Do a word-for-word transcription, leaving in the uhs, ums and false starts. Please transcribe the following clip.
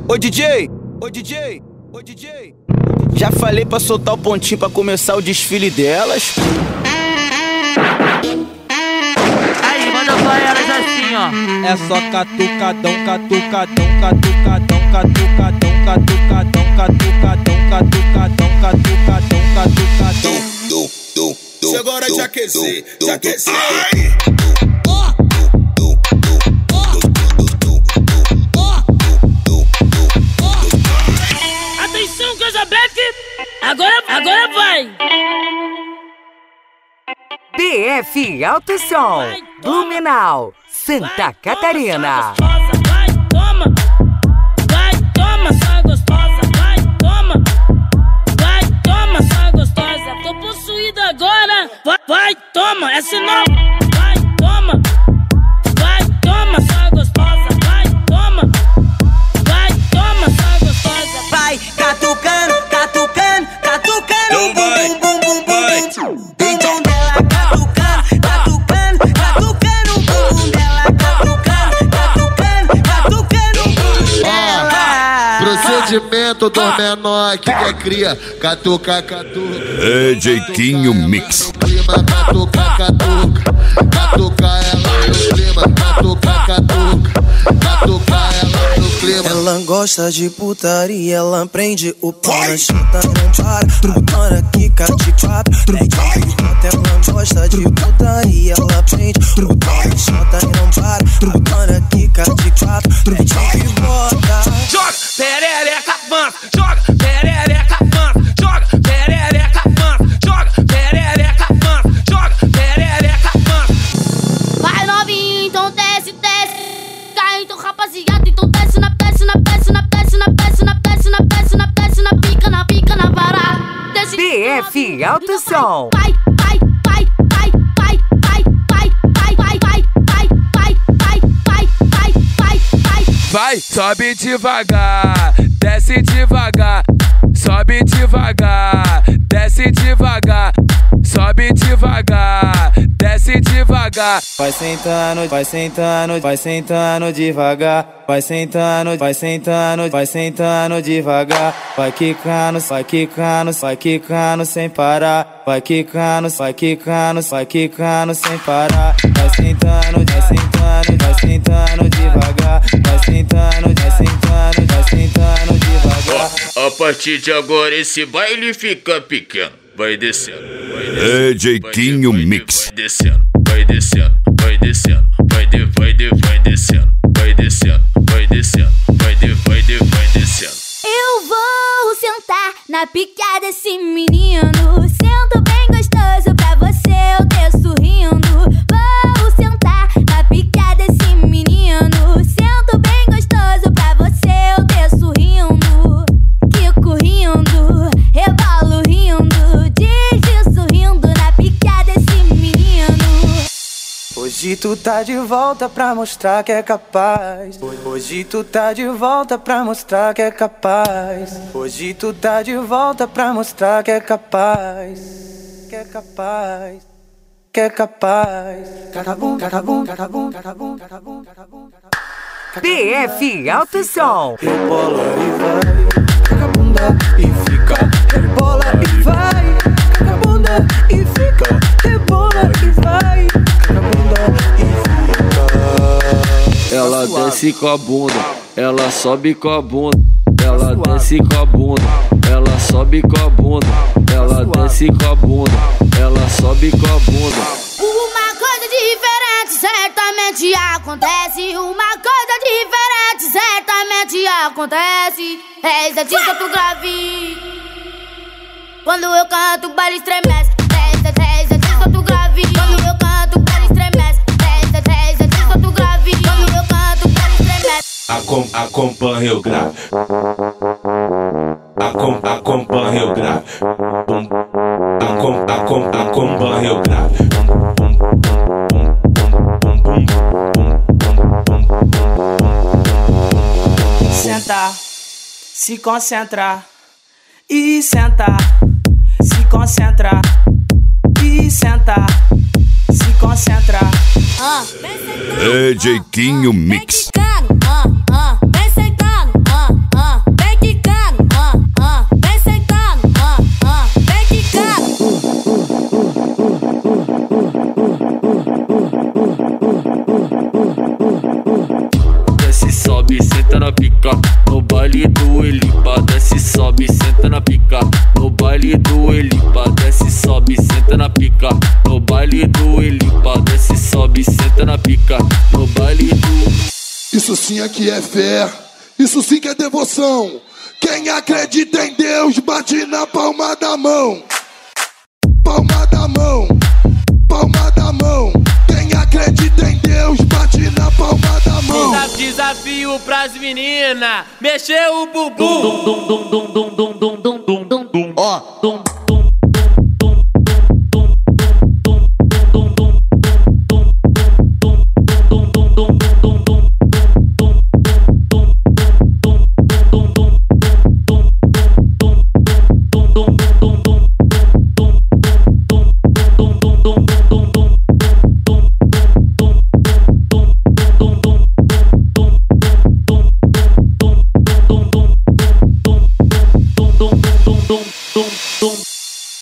Ô D J, ô D J, ô D J. Já falei pra soltar o pontinho pra começar o desfile delas. Aí, manda pra elas assim, ó. É só catucadão, catucadão, catucadão, catucadão, catucadão, catucadão, catucadão, catucadão, catucadão. Chegou a hora de aquecer, de aquecer. Atenção, Casablanca! Agora, agora vai! B F Alto Som, Blumenau, Santa Catarina. Vai, toma! Vai, toma, só gostosa! Vai, toma! Vai, toma, só gostosa! Tô possuída agora! Vai, vai, toma! Essa não! Vai, toma! Vai, toma, só gostosa! Vai, toma! Vai, toma, só gostosa! Vai, catucando, catucando, catucando, bum, bum, bum, bum, bum. Então dela catucando, catucando, catucando, bum, bum dela catucando, catucando, catucando, bum dela. Procedimento do menor que é cria, catuca, catuca. É Jeitinho Mix. Clima, catuca, catuca, catuca ela no clima, catuca, catuca, catuca ela no clima. Ela gosta de putaria, ela prende o pau na chata, não para, trubutona, quica de quatro, trubutona, ela gosta de putaria, ela prende o pau na chata, não para, trubutona, quica de quatro, trubutona, e bota. Joga perereca mansa, joga perereca mansa, joga perereca mansa, joga perereca mansa, joga perereca mansa. Vai novinho, então desce, desce. Cai então rapaziada, então desce na desce na desce na desce na desce na desce na desce na desce na pica na pica na vara. B F Alto Som. Vai, vai, vai, vai, vai, vai, vai, vai, vai, vai, vai, vai, vai, vai, vai, vai, vai. Vai, sobe devagar, desce devagar, sobe devagar, desce devagar, sobe devagar, desce devagar. Vai sentando, vai sentando, vai sentando devagar. Vai sentando, vai sentando, vai sentando devagar. Vai quicando, vai quicando, vai quicando sem parar. Vai quicando, vai quicando, vai quicando sem parar. Vai sentando, vai sentando, vai sentando devagar. Vai sentando, vai sentando, vai sentando devagar. A partir de agora esse baile fica pequeno. Vai descendo, vai descendo. É Jeitinho Mix. Vai descendo, vai descendo, vai descendo, vai de, vai de, vai descendo, vai descendo, vai descendo, vai de, vai de, vai descendo. Eu vou sentar na pica desse menino. Sento bem gostoso pra você, eu desço rindo. Vou sentar na pica desse menino. Sento bem gostoso pra você, eu desço rindo. Quico rindo, rebalo rindo, deslizo rindo na pica desse menino. Hoje tu tá de volta pra mostrar que é capaz. Hoje tu tá de volta pra mostrar que é capaz. Hoje tu tá de volta pra mostrar que é capaz. Que é capaz. Que é capaz. Catabum, catabum, catabum, catabum, catabum, catabum. B F Alto Som. Rebola e vai, caga a bunda e fica. Rebola e vai, caga a bunda e fica. Rebola e vai, caga a bunda e fica. Ela desce com a bunda, ela sobe com a bunda. Ela desce com a bunda, ela sobe com a bunda. Ela desce com a bunda, ela sobe com a bunda. Uma coisa diferente certamente acontece. Uma coisa diferente certamente acontece. É exatista pro grave. Quando eu canto, o baile estremece. É exatista pro grave. Quando eu canto, o baile estremece. É exatista pro grave. Quando eu canto, o baile estremece. Acom, acompanha o grave. Acom, acompanha o grave. Acom, acom, acompanha o grave. Sentar, se concentrar e sentar, se concentrar e sentar, se concentrar. Ah, É Jeitinho Mix. ah, ah, vem sentando, ah, ah. na pica. No baile do Elipa, desce, sobe, senta na pica. No baile do Elipa, desce, sobe, senta na pica. No baile do Elipa, desce, sobe, senta na pica. No baile do... Isso sim aqui é fé, isso sim que é devoção. Quem acredita em Deus, bate na palma da mão. Palma da mão, palma da mão. Quem acredita em Deus, bate na palma da mão. Desafio pras meninas, mexeu o bumbum. Ó, dum dum